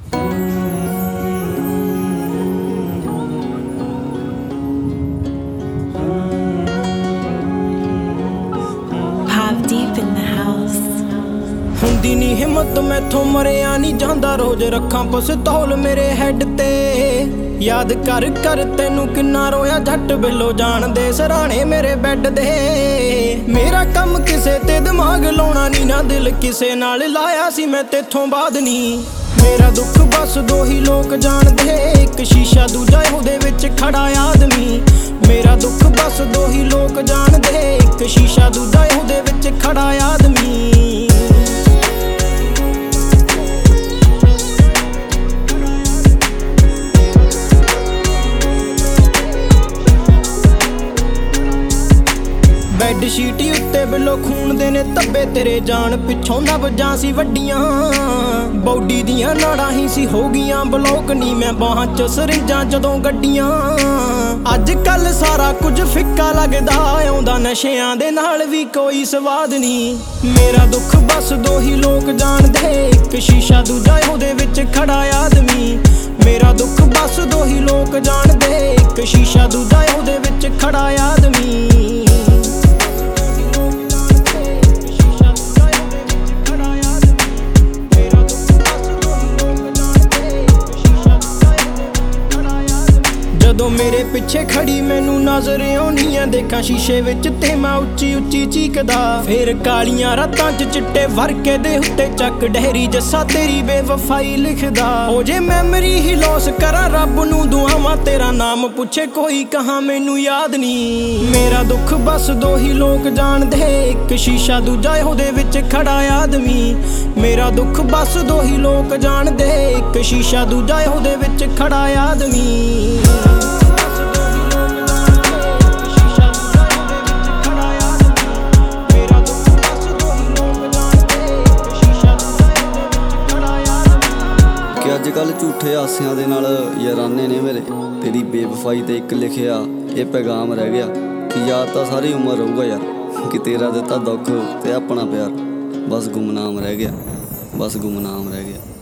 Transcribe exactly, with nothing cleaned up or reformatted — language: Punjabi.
ਹੁੰਦੀ ਨੀ ਹਿੰਮਤ ਮੈਥੋਂ ਮਰਿਆ ਨੀ ਜਾਂਦਾ, ਰੋਜ਼ ਰੱਖਾਂ ਪਿਸਤੌਲ ਮੇਰੇ ਹੈਡ ਤੇ। ਯਾਦ ਕਰ ਕਰ ਤੈਨੂੰ ਕਿੰਨਾ ਰੋਇਆ, ਜੱਟ ਬਿੱਲੋ ਜਾਣਦੇ ਸਰਾਣੇ ਮੇਰੇ ਬੈੱਡ ਦੇ। ਮੇਰਾ ਕੰਮ ਕਿਸੇ ਤੇ ਦਿਮਾਗ ਲਾਉਣਾ ਨੀ ਨਾ, ਦਿਲ ਕਿਸੇ ਨਾਲ ਲਾਇਆ ਸੀ ਮੈਂ ਤੇਥੋਂ ਬਾਅਦ ਨੀ। ਮੇਰਾ ਦੁੱਖ ਬਸ ਦੋ ਹੀ ਲੋਕ ਜਾਣਦੇ, ਇੱਕ ਸ਼ੀਸ਼ਾ ਦੂਜਾ ਉਹਦੇ ਵਿੱਚ ਖੜਾ ਆਦਮੀ। ਮੇਰਾ ਦੁੱਖ ਬਸ ਦੋ ਹੀ ਲੋਕ ਜਾਣਦੇ, ਇੱਕ ਸ਼ੀਸ਼ਾ ਦੂਜਾ ਉਹਦੇ ਵਿੱਚ ਖੜਾ ਆਦਮੀ। ਬੈੱਡ ਸ਼ੀਟੀ ਉੱਤੇ ਬਿੱਲੋ ਖੂਨ ਦੇ ਨੇ ਧੱਬੇ ਤੇਰੇ, ਜਾਨ ਪਿੱਛੋਂ ਨਬਜਾਂ ਸੀ ਵੱਡੀਆਂ। ਬੌਡੀ ਦੀਆਂ ਨਾੜਾਂ ਹੀ ਸੀ ਹੋ ਗਈਆਂ ਬਲੌਕ, ਨੀ ਮੈਂ ਬਾਹਾਂ ਚ ਸਰਿੰਜਾਂ ਜਦੋਂ ਗੱਡੀਆਂ। ਅੱਜ ਕੱਲ ਸਾਰਾ ਕੁਝ ਫਿੱਕਾ ਲੱਗਦਾ, ਆਉਂਦਾ ਨਸ਼ਿਆਂ ਦੇ ਨਾਲ ਵੀ ਕੋਈ ਸਵਾਦ ਨੀ। ਮੇਰਾ ਦੁੱਖ ਬਸ ਦੋ ਹੀ ਲੋਕ ਜਾਣਦੇ, ਇੱਕ ਸ਼ੀਸ਼ਾ ਦੂਜਾ ਉਹਦੇ ਵਿੱਚ ਖੜਾ ਆਦਮੀ। ਮੇਰਾ ਦੁੱਖ ਬਸ ਦੋ ਹੀ ਲੋਕ ਜਾਣਦੇ, ਇੱਕ ਸ਼ੀਸ਼ਾ ਦੂਜਾ ਉਹਦੇ ਵਿੱਚ ਖੜਾ ਆਦਮੀ। ਜਦੋਂ ਮੇਰੇ ਪਿੱਛੇ ਖੜੀ ਮੈਨੂੰ ਨਜ਼ਰ ਆਉਣੀ ਆ, ਦੇਖਾਂ ਸ਼ੀਸ਼ੇ ਵਿੱਚ ਤੇ ਮੈਂ ਉੱਚੀ ਉੱਚੀ ਚੀਕਦਾ। ਫੇਰ ਕਾਲੀਆਂ ਰਾਤਾਂ ਚ ਚਿੱਟੇ ਵਰਕੇ ਦੇ ਉੱਤੇ ਚੱਕ ਡਹਿਰੀ ਜੱਸਾ ਤੇਰੀ ਬੇਵਫਾਈ ਲਿਖਦਾ। ਹੋ ਜੇ ਮੈਮਰੀ ਹੀ ਲੋਸ ਕਰਾਂ ਰੱਬ ਨੂੰ ਦੁਆਵਾਂ, ਤੇਰਾ ਨਾਮ ਪੁੱਛੇ ਕੋਈ ਕਹਾਂ ਮੈਨੂੰ ਯਾਦ ਨੀ। ਮੇਰਾ ਦੁੱਖ ਬਸ ਦੋ ਹੀ ਲੋਕ ਜਾਣਦੇ, ਇੱਕ ਸ਼ੀਸ਼ਾ ਦੂਜਾ ਉਹਦੇ ਵਿੱਚ ਖੜਾ ਆਦਮੀ। ਮੇਰਾ ਦੁੱਖ ਬਸ ਦੋ ਹੀ ਲੋਕ ਜਾਣਦੇ, ਇੱਕ ਸ਼ੀਸ਼ਾ ਦੂਜਾ ਉਹਦੇ ਵਿੱਚ ਖੜਾ ਆਦਮੀ। ਅੱਜ ਕੱਲ੍ਹ ਝੂਠੇ ਹਾਸਿਆਂ ਦੇ ਨਾਲ ਯਾਰਾਨੇ ਨੇ ਮੇਰੇ, ਤੇਰੀ ਬੇਵਫਾਈ ਤੇ ਇੱਕ ਲਿਖਿਆ ਇਹ ਪੈਗਾਮ ਰਹਿ ਗਿਆ ਕਿ ਯਾਦ ਤਾਂ ਸਾਰੀ ਉਮਰ ਰਹੂਗਾ ਯਾਰ, ਕਿ ਤੇਰਾ ਦਿੱਤਾ ਦੁੱਖ ਤੇ ਆਪਣਾ ਪਿਆਰ ਬਸ ਗੁੰਮਨਾਮ ਰਹਿ ਗਿਆ, ਬਸ ਗੁੰਮਨਾਮ ਰਹਿ ਗਿਆ।